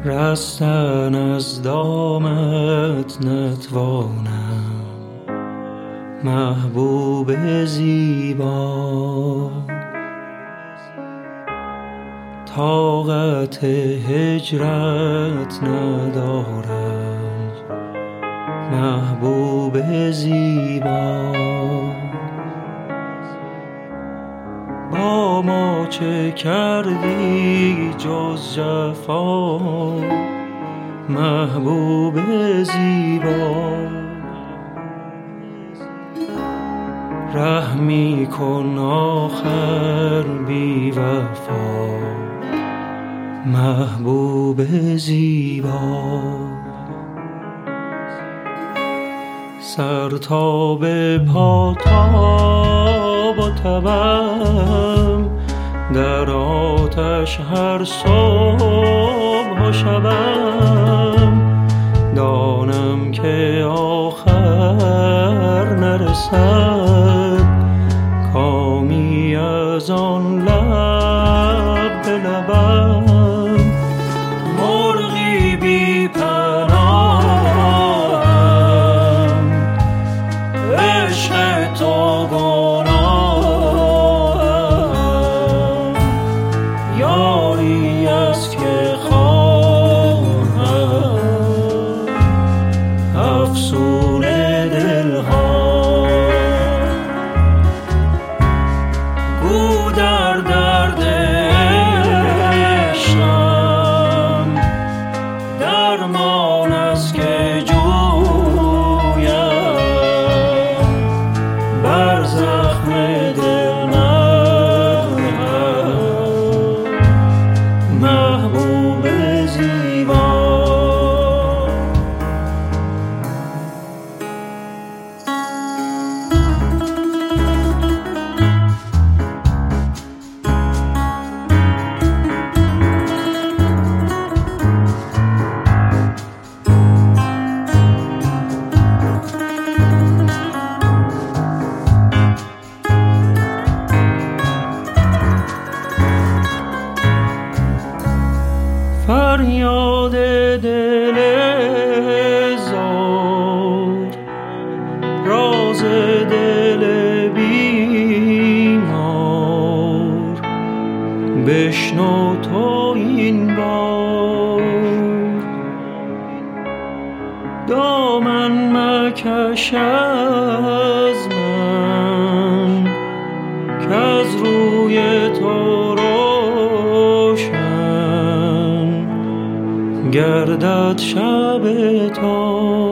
رستن از دامت نتوانم محبوب زیبا، طاقت هجرت ندارم محبوب زیبا. با ما چه کردی جز جفا محبوب زیبا؟ رحمی کن آخر بی وفا محبوب زیبا. سر تا به پا تاب و تبم در آتش هر صبح و شبم، دانم که آخر نرسد کامی از آن لب به لبم. مرغی بی پناهم عشق تو گناهم، یاری است که خواهم افسون دلها. گو در درد عشقم درمان است که جویم، بر زخم دل مرهم محبوب زیبا. فریاد دل زار، راز دل بیمار، بشنو تو این بار. دامن مکش از من کز روی تو روشن گردد شب تا.